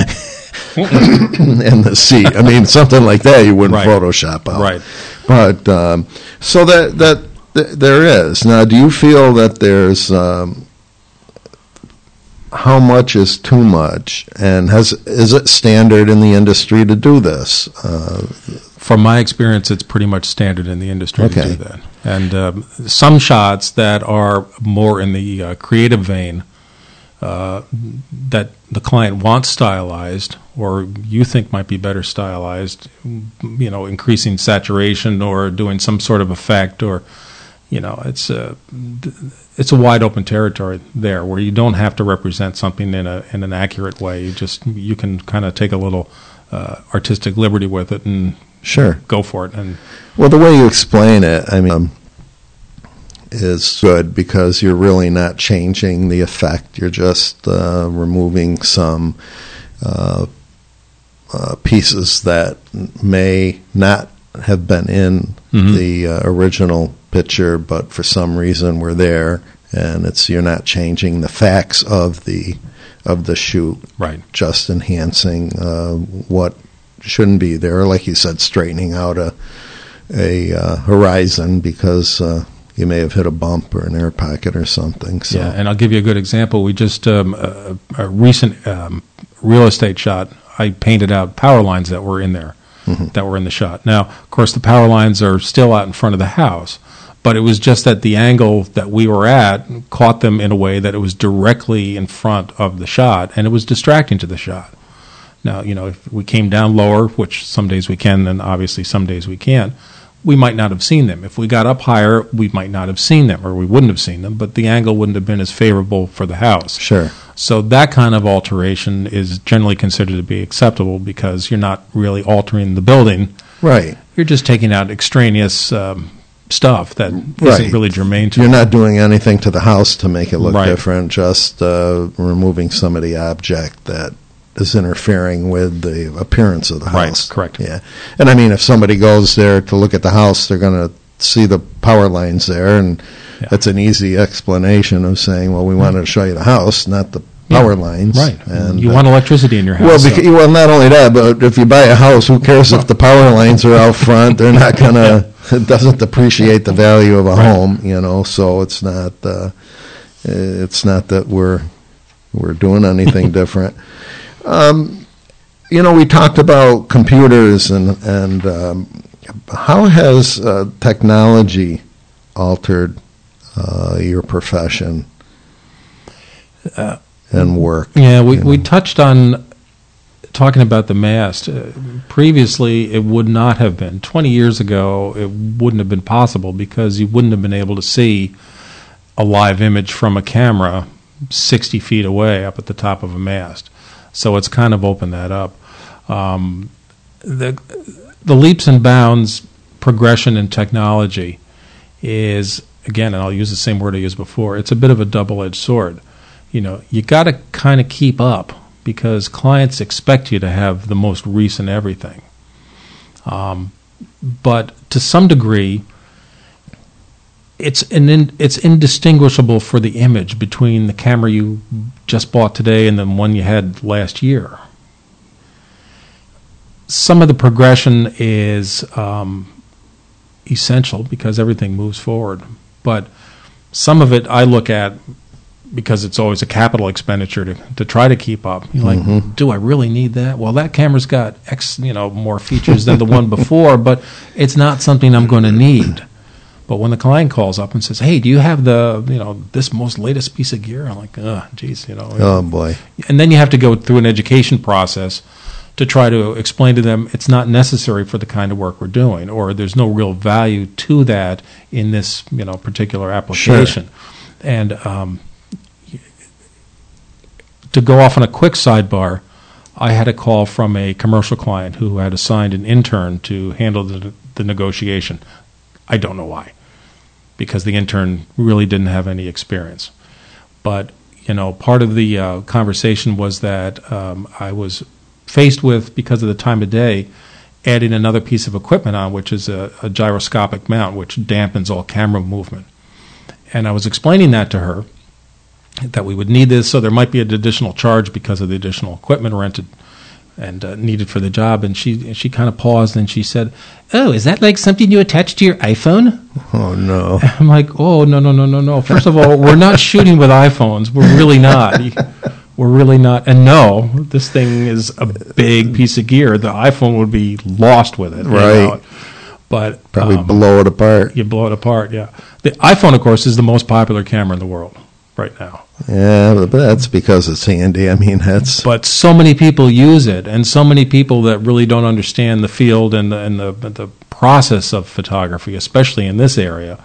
the seat. I mean, something like that you wouldn't Photoshop out. Right. But so that there is. Now, do you feel that there's how much is too much, and is it standard in the industry to do this? From my experience, it's pretty much standard in the industry to do that. And some shots that are more in the creative vein that the client wants stylized or you think might be better stylized, increasing saturation or doing some sort of effect or, it's a wide open territory there where you don't have to represent something in an accurate way. You can kind of take a little artistic liberty with it and go for it. And well, the way you explain it, I mean, is good because you're really not changing the effect. You're just removing some pieces that may not have been in the original picture, but for some reason were there, and you're not changing the facts of the shoot, right? Just enhancing what shouldn't be there, like you said, straightening out a horizon because you may have hit a bump or an air pocket or something. So. Yeah, and I'll give you a good example. We just, a recent real estate shot, I painted out power lines that were in there, that were in the shot. Now, of course, the power lines are still out in front of the house, but it was just that the angle that we were at caught them in a way that it was directly in front of the shot, and it was distracting to the shot. Now, if we came down lower, which some days we can, and obviously some days we can't, we might not have seen them. If we got up higher, we might not have seen them, or we wouldn't have seen them, but the angle wouldn't have been as favorable for the house. Sure. So that kind of alteration is generally considered to be acceptable because you're not really altering the building. Right. You're just taking out extraneous stuff that isn't really germane to it. You're not doing anything to the house to make it look Right. different, just removing some of the object that is interfering with the appearance of the house. Right, correct. Yeah. And I mean, if somebody goes there to look at the house, they're going to see the power lines there, and that's an easy explanation of saying, well, we wanted to show you the house, not the power lines. Right. And you want electricity in your house. well, not only that, but if you buy a house, who cares if the power lines are out front? They're not going to, it doesn't appreciate the value of a home, so it's not that we're doing anything different. We talked about computers and how has technology altered your profession and work? Yeah, we touched on talking about the mast. Previously, it would not have been. 20 years ago, it wouldn't have been possible because you wouldn't have been able to see a live image from a camera 60 feet away up at the top of a mast. So it's kind of opened that up. The leaps and bounds progression in technology is, again, and I'll use the same word I used before, it's a bit of a double-edged sword. You got to kind of keep up because clients expect you to have the most recent everything. But to some degree, it's indistinguishable for the image between the camera you just bought today and the one you had last year. Some of the progression is essential because everything moves forward, but some of it I look at because it's always a capital expenditure to try to keep up. You're like, do I really need that? Well, that camera's got X, more features than the one before, but it's not something I'm going to need. But when the client calls up and says, "Hey, do you have this most latest piece of gear?" I'm like, geez, Oh boy! And then you have to go through an education process to try to explain to them it's not necessary for the kind of work we're doing, or there's no real value to that in this particular application. Sure. And to go off on a quick sidebar, I had a call from a commercial client who had assigned an intern to handle the negotiation. I don't know why, because the intern really didn't have any experience. But, part of the conversation was that I was faced with, because of the time of day, adding another piece of equipment on, which is a gyroscopic mount, which dampens all camera movement. And I was explaining that to her, that we would need this, so there might be an additional charge because of the additional equipment rented and needed for the job. And she kind of paused and she said, "Oh, is that like something you attach to your iPhone?" Oh, no. I'm like, "Oh, no. First of all, we're not shooting with iPhones. We're really not. We're really not. And no, this thing is a big piece of gear. The iPhone would be lost with it." Right. But probably blow it apart. You blow it apart, yeah. The iPhone, of course, is the most popular camera in the world right now. Yeah, but that's because it's handy. I mean, But so many people use it, and so many people that really don't understand the field and the process of photography, especially in this area.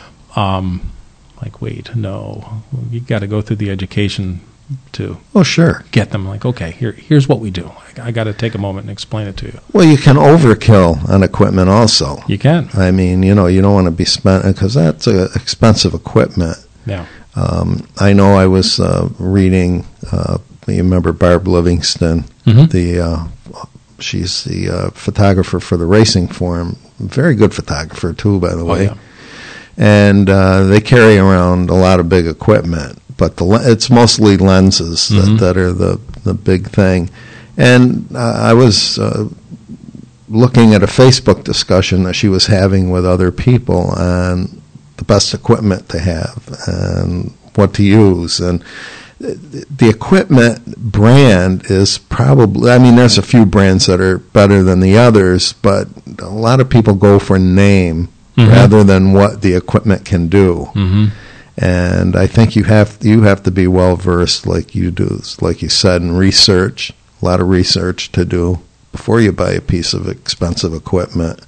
Wait, no, you got to go through the education to get them. Like, okay, here's what we do. I got to take a moment and explain it to you. Well, you can overkill on equipment also. You can. I mean, you don't want to be spent, because that's expensive equipment. Yeah. I know I was reading, you remember Barb Livingston, she's the photographer for the Racing Forum, very good photographer too, by the way. Yeah. And they carry around a lot of big equipment, but it's mostly lenses that are the big thing. And I was looking at a Facebook discussion that she was having with other people on the best equipment to have and what to use. And the equipment brand is probably, I mean, there's a few brands that are better than the others, but a lot of people go for name rather than what the equipment can do. And I think you have to be well versed, like you do, like you said, in research. A lot of research to do before you buy a piece of expensive equipment.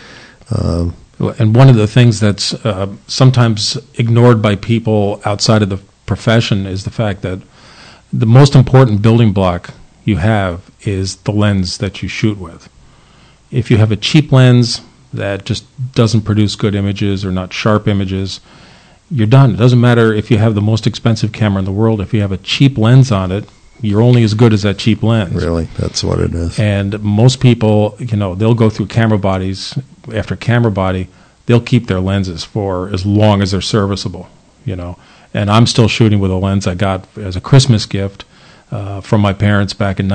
And one of the things that's sometimes ignored by people outside of the profession is the fact that the most important building block you have is the lens that you shoot with. If you have a cheap lens that just doesn't produce good images or not sharp images, you're done. It doesn't matter if you have the most expensive camera in the world. If you have a cheap lens on it, you're only as good as that cheap lens. Really, that's what it is. And most people, they'll go through camera bodies after camera body. They'll keep their lenses for as long as they're serviceable, And I'm still shooting with a lens I got as a Christmas gift from my parents back in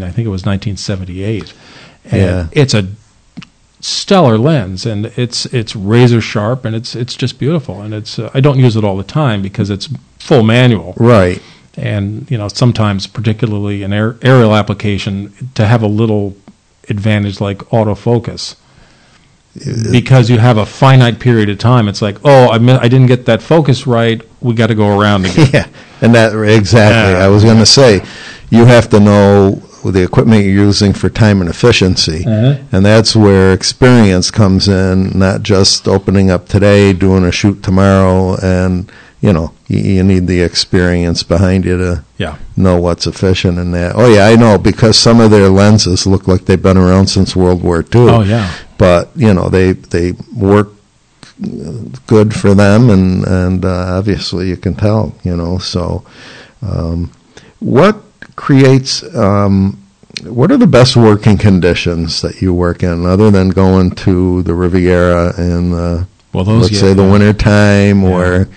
1978. And it's a stellar lens, and it's razor sharp, and it's just beautiful. And it's I don't use it all the time because it's full manual. Right. And sometimes, particularly in aerial application, to have a little advantage like autofocus, because you have a finite period of time. It's like, I didn't get that focus right. We got to go around again. Yeah, and that exactly. I was going to say, you have to know the equipment you're using for time and efficiency, and that's where experience comes in. Not just opening up today, doing a shoot tomorrow, and you need the experience behind you to know what's efficient in that. Oh, yeah, I know, because some of their lenses look like they've been around since World War II. Oh, yeah. But, they work good for them, and obviously you can tell, So what creates, what are the best working conditions that you work in, other than going to the Riviera in, let's say, the winter time, or...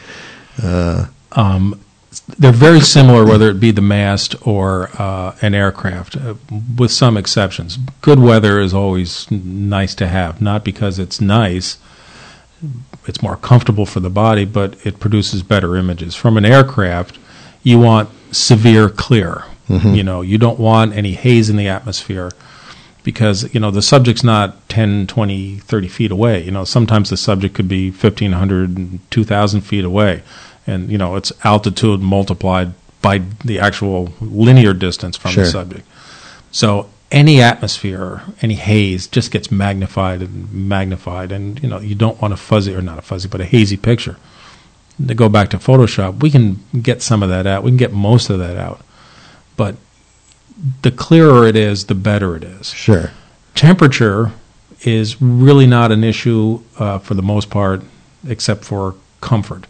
they're very similar, whether it be the mast or an aircraft, with some exceptions. Good weather is always nice to have, not because it's nice, it's more comfortable for the body, but it produces better images. From an aircraft, you want severe clear. You don't want any haze in the atmosphere, because the subject's not 10, 20, 30 feet away. Sometimes the subject could be 1,500, 2,000 feet away. And, it's altitude multiplied by the actual linear distance from the subject. So any atmosphere, any haze just gets magnified. And, you don't want a hazy picture. To go back to Photoshop, we can get some of that out. We can get most of that out. But the clearer it is, the better it is. Sure. Temperature is really not an issue for the most part, except for comfort.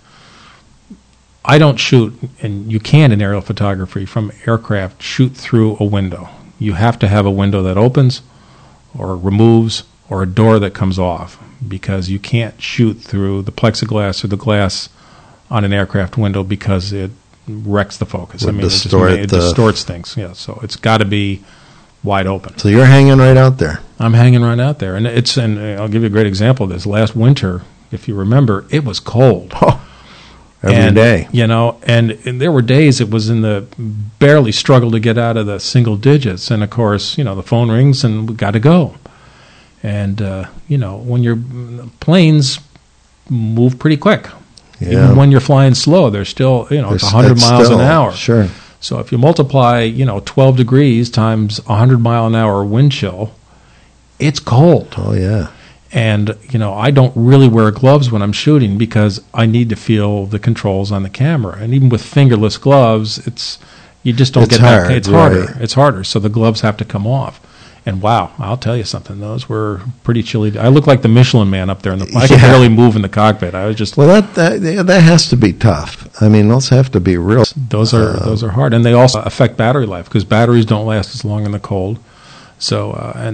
I don't shoot, and you can in aerial photography from aircraft, shoot through a window. You have to have a window that opens or removes, or a door that comes off, because you can't shoot through the plexiglass or the glass on an aircraft window, because it wrecks the focus. It distorts things. Yeah, so it's got to be wide open. So you're hanging right out there. I'm hanging right out there, and I'll give you a great example of this. Last winter, if you remember, it was cold. Every day. And there were days it was barely struggled to get out of the single digits. And, of course, the phone rings and we got to go. And, when your planes move pretty quick. Yeah. Even when you're flying slow, they're still, it's 100 miles an hour. Sure. So if you multiply, 12 degrees times 100 mile an hour wind chill, it's cold. Oh, yeah. And, I don't really wear gloves when I'm shooting, because I need to feel the controls on the camera. And even with fingerless gloves, you just don't get that. It's harder. Right. It's harder. So the gloves have to come off. And wow, I'll tell you something. Those were pretty chilly. I look like the Michelin Man up there. I could barely move in the cockpit. I was just... Well, that has to be tough. I mean, those have to be real. Those are hard. And they also affect battery life, because batteries don't last as long in the cold. So,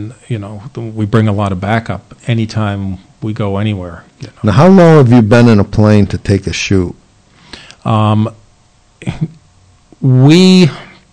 we bring a lot of backup anytime we go anywhere. Now, how low have you been in a plane to take a shoot? We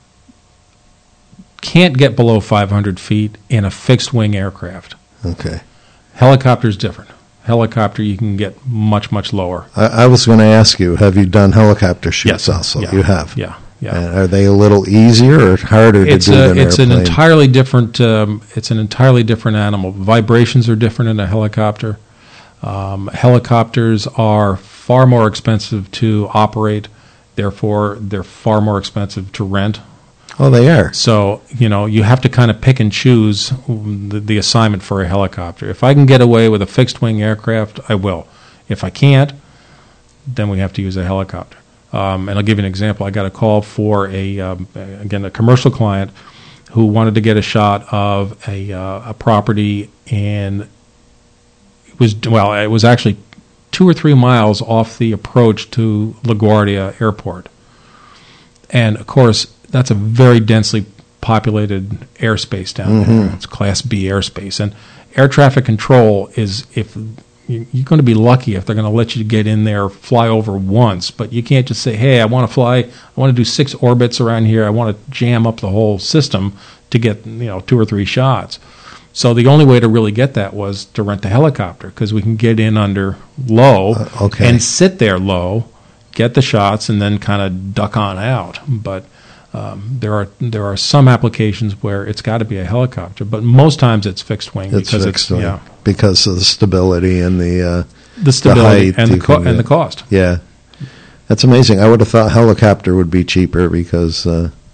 can't get below 500 feet in a fixed-wing aircraft. Okay. Helicopter's different. Helicopter, you can get much, much lower. I was going to ask you, have you done helicopter shoots also? Yeah. You have? Yeah. Yeah. And are they a little easier or harder to do than it's airplane? an entirely different. It's an entirely different animal. Vibrations are different in a helicopter. Helicopters are far more expensive to operate. Therefore, they're far more expensive to rent. Oh, they are. So, you have to kind of pick and choose the assignment for a helicopter. If I can get away with a fixed-wing aircraft, I will. If I can't, then we have to use a helicopter. And I'll give you an example. I got a call for a commercial client who wanted to get a shot of a property, and it was actually 2 or 3 miles off the approach to LaGuardia Airport. And, of course, that's a very densely populated airspace down there. It's Class B airspace. And air traffic control is, if you're going to be lucky if they're going to let you get in there, fly over once. But you can't just say, hey, I want to do 6 orbits around here. I want to jam up the whole system to get 2 or 3 shots. So the only way to really get that was to rent the helicopter, because we can get in under low and sit there low, get the shots, and then kind of duck on out. But there are some applications where it's got to be a helicopter, but most times it's fixed wing because because of the stability and the stability the height and the cost. Yeah, that's amazing. I would have thought helicopter would be cheaper because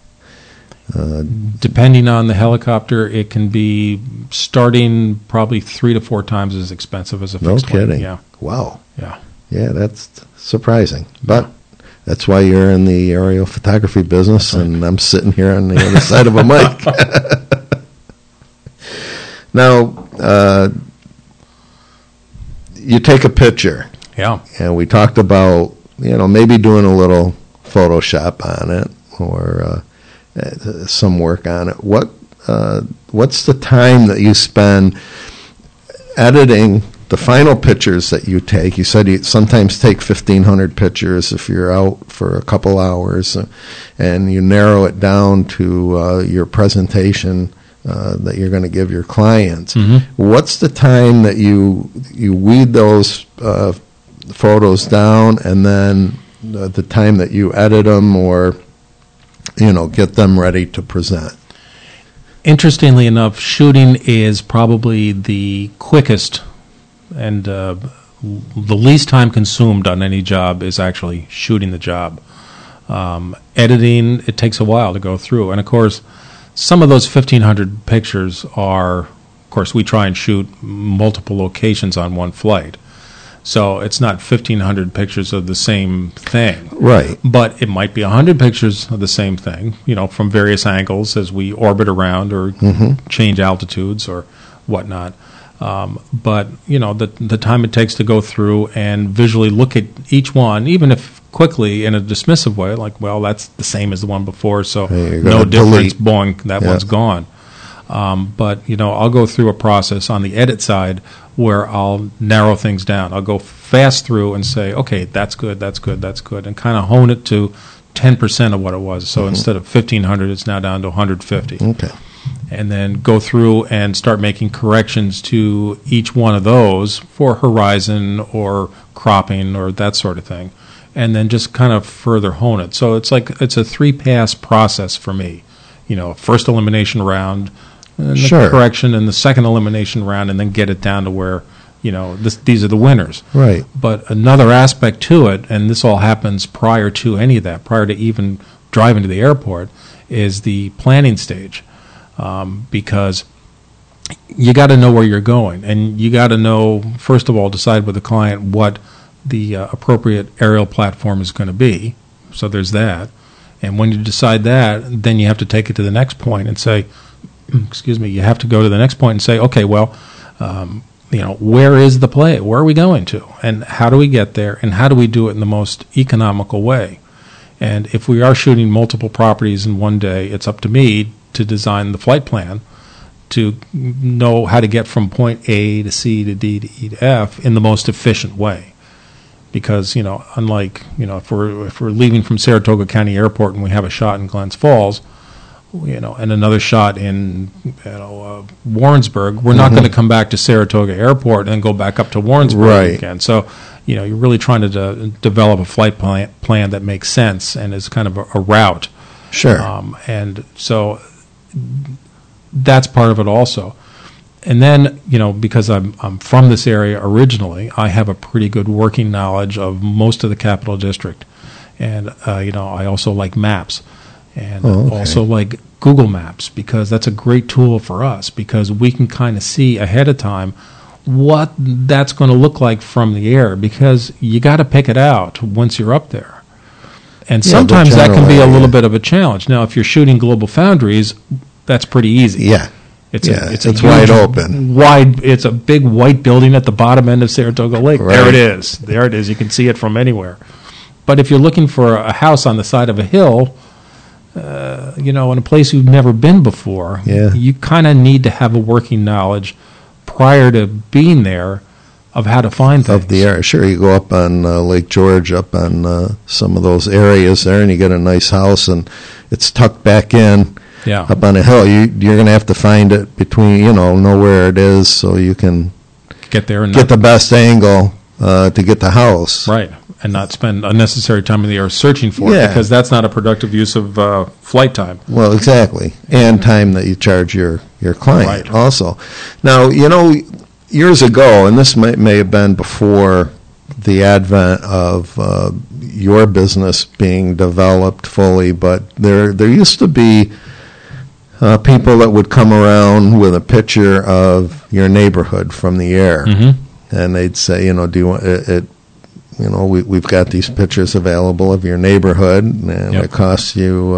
depending on the helicopter, it can be starting probably 3 to 4 times as expensive as a fixed wing. No kidding. Yeah. Wow. Yeah. Yeah, that's surprising, but. That's why you're in the aerial photography business, and I'm sitting here on the other side of a mic. Now, you take a picture. Yeah. And we talked about, maybe doing a little Photoshop on it or some work on it. What's the time that you spend editing the final pictures that you take? You said you sometimes take 1,500 pictures if you're out for a couple hours, and you narrow it down to your presentation that you're going to give your clients. What's the time that you weed those photos down, and then the time that you edit them or get them ready to present? Interestingly enough, shooting is probably the quickest and the least time consumed on any job is actually shooting the job. Editing, it takes a while to go through. And, of course, some of those 1,500 pictures are, of course, we try and shoot multiple locations on one flight. So it's not 1,500 pictures of the same thing. Right. But it might be 100 pictures of the same thing, from various angles as we orbit around or change altitudes or whatnot. But, the time it takes to go through and visually look at each one, even if quickly in a dismissive way, like, well, that's the same as the one before, so no difference, boing, that one's gone. But, I'll go through a process on the edit side where I'll narrow things down. I'll go fast through and say, okay, that's good, and kind of hone it to 10% of what it was. So instead of 1,500, it's now down to 150. Okay. And then go through and start making corrections to each one of those for horizon or cropping or that sort of thing. And then just kind of further hone it. So it's a 3-pass process for me. First elimination round, and the correction, and the second elimination round, and then get it down to where, these are the winners. Right. But another aspect to it, and this all happens prior to any of that, prior to even driving to the airport, is the planning stage. Because you got to know where you're going, and you got to know, first of all, decide with the client what the appropriate aerial platform is going to be. So there's that. And when you decide that, then you have to take it to the next point and say, you have to go to the next point and say, okay, well, where is the play? Where are we going to? And how do we get there? And how do we do it in the most economical way? And if we are shooting multiple properties in one day, it's up to me to design the flight plan to know how to get from point A to C to D to E to F in the most efficient way. Because, unlike, if we're leaving from Saratoga County Airport and we have a shot in Glens Falls, and another shot in Warrensburg, we're not going to come back to Saratoga Airport and then go back up to Warrensburg again. So, you're really trying to develop a flight plan that makes sense and is kind of a route. Sure. And so that's part of it also. And then, because I'm from this area originally, I have a pretty good working knowledge of most of the Capital District. And, I also like maps. And also like Google Maps, because that's a great tool for us, because we can kind of see ahead of time what that's going to look like from the air, because you got to pick it out once you're up there. And sometimes that can be a little bit of a challenge. Now, if you're shooting Global Foundries, that's pretty easy. Yeah. It's wide open. It's a big white building at the bottom end of Saratoga Lake. Right. There it is. You can see it from anywhere. But if you're looking for a house on the side of a hill, in a place you've never been before, you kind of need to have a working knowledge prior to being there of how to find things. Of the area. Sure, you go up on Lake George, up on some of those areas there, and you get a nice house, and it's tucked back in up on a hill. You're going to have to find it between, know where it is so you can get there and get the best angle to get the house. Right. And not spend unnecessary time in the air searching for it, because that's not a productive use of flight time. Well, exactly. And time that you charge your client also. Now, years ago, and this may have been before the advent of your business being developed fully, but there used to be people that would come around with a picture of your neighborhood from the air. Mm-hmm. And they'd say, do you want it? We've got these pictures available of your neighborhood, and it costs you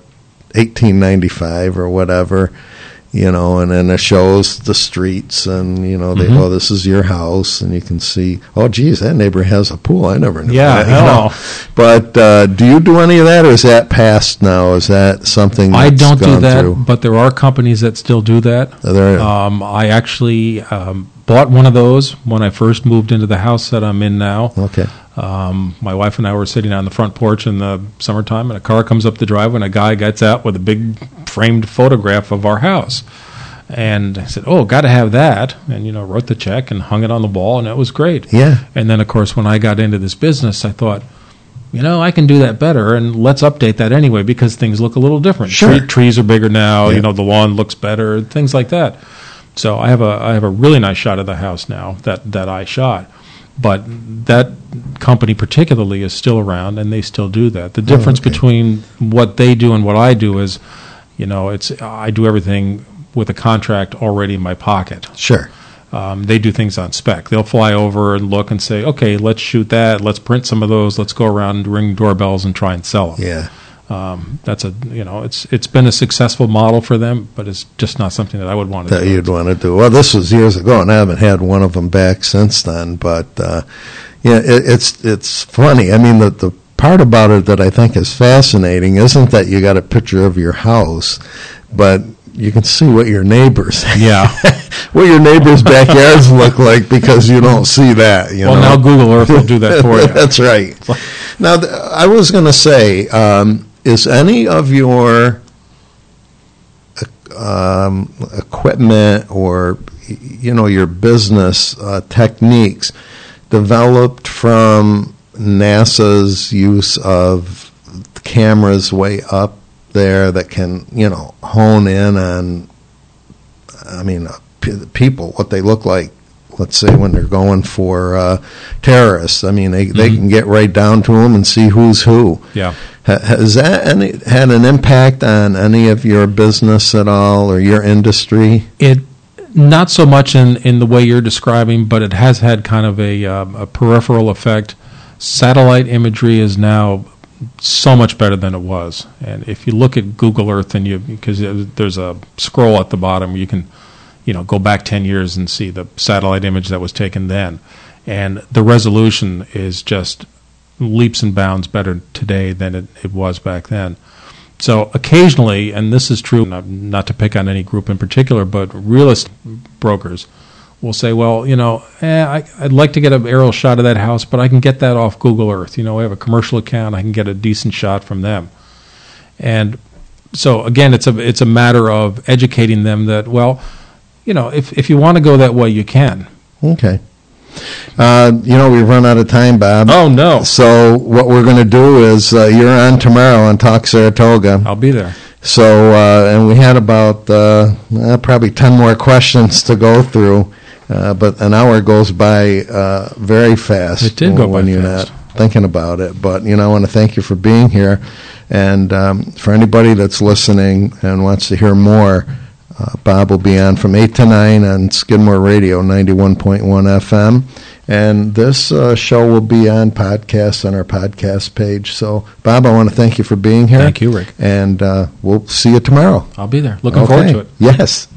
$18.95 or whatever, and then it shows the streets, and this is your house, and you can see, oh, geez, that neighbor has a pool. I never knew that. But do you do any of that, or is that past now? Is that something that's I don't do that, through? But there are companies that still do that. I actually bought one of those when I first moved into the house that I'm in now. Okay. My wife and I were sitting on the front porch in the summertime, and a car comes up the driveway, and a guy gets out with a big framed photograph of our house. And I said, got to have that. And, wrote the check and hung it on the wall, and it was great. Yeah. And then, of course, when I got into this business, I thought, I can do that better, and let's update that anyway, because things look a little different. Sure. Trees are bigger now, the lawn looks better, things like that. So I have a really nice shot of the house now that I shot. But that company particularly is still around, and they still do that. The difference between what they do and what I do is, I do everything with a contract already in my pocket. Sure. They do things on spec. They'll fly over and look and say, okay, let's shoot that. Let's print some of those. Let's go around and ring doorbells and try and sell them. Yeah. That's it's been a successful model for them, but it's just not something that I would want to do. That you'd want to do. Well, this was years ago, and I haven't had one of them back since then. But it's funny. I mean, the part about it that I think is fascinating isn't that you got a picture of your house, but you can see what your neighbors what your neighbors' backyards look like, because you don't see that. Now Google Earth will do that for you. That's right. Now, I was going to say, is any of your equipment or your business techniques developed from NASA's use of cameras way up there that can hone in on people, what they look like, let's say when they're going for terrorists? I mean, they can get right down to them and see who's who. Yeah. Has that had an impact on any of your business at all, or your industry? It not so much in the way you're describing, but it has had kind of a peripheral effect. Satellite imagery is now so much better than it was. And if you look at Google Earth, because there's a scroll at the bottom where you can go back 10 years and see the satellite image that was taken then. And the resolution is just leaps and bounds better today than it was back then. So occasionally, and this is true, not to pick on any group in particular, but real estate brokers will say, well, I'd like to get an aerial shot of that house, but I can get that off Google Earth. I have a commercial account. I can get a decent shot from them. And So again, it's a matter of educating them that, well, if you want to go that way, you can. Okay. We've run out of time, Bob. Oh, no. So what we're going to do is you're on tomorrow on Talk Saratoga. I'll be there. So, and we had about probably 10 more questions to go through, but an hour goes by very fast. It did go by when you're fast. not thinking about it. But, I want to thank you for being here. And for anybody that's listening and wants to hear more, Bob will be on from 8 to 9 on Skidmore Radio, 91.1 FM. And this show will be on podcast on our podcast page. So, Bob, I want to thank you for being here. Thank you, Rick. And we'll see you tomorrow. I'll be there. Looking forward to it. Yes.